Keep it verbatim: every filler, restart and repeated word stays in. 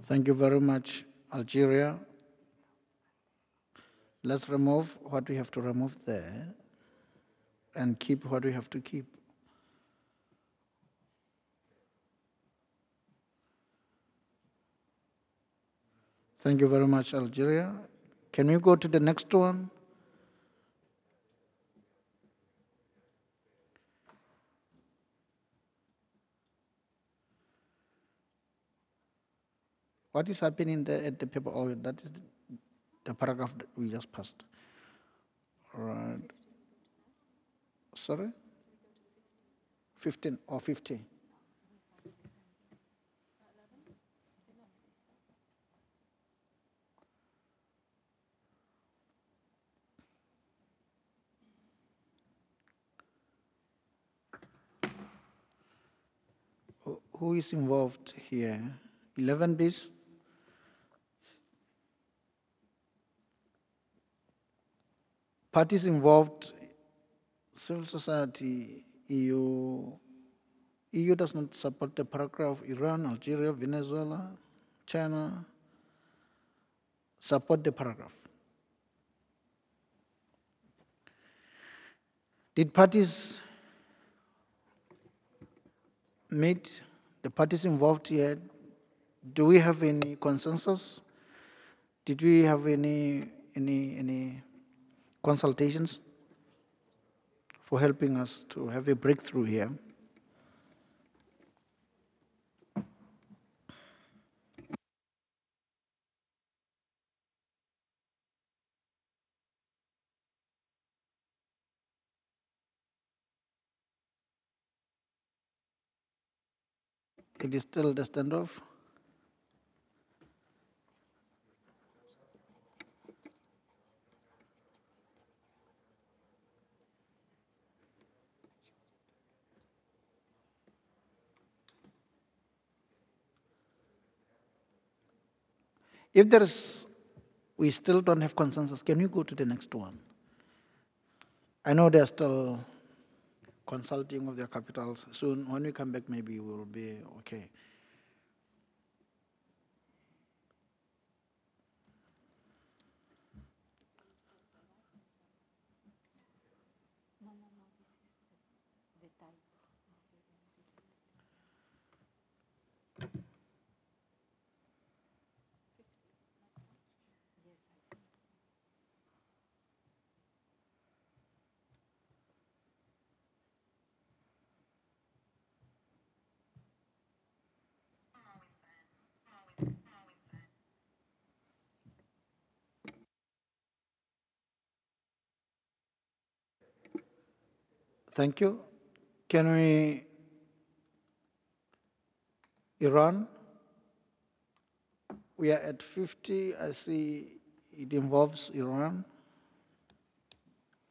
Thank you very much, Algeria. Let's remove what we have to remove there and keep what we have to keep. Thank you very much, Algeria. Can we go to the next one? What is happening there at the paper? Oh, that is the, the paragraph that we just passed. All right. Sorry? fifteen or fifty? Who who is involved here? eleven Bs? Parties involved, civil society, E U. E U does not support the paragraph. Iran, Algeria, Venezuela, China support the paragraph. Did parties meet? The parties involved here, do we have any consensus? Did we have any any any consultations for helping us to have a breakthrough here? It is still the standoff. If there is, we still don't have consensus, can you go to the next one? I know they're still consulting with their capitals. Soon, when we come back, maybe we'll be okay. Thank you. Can we, Iran? We are at fifty. I see it involves Iran.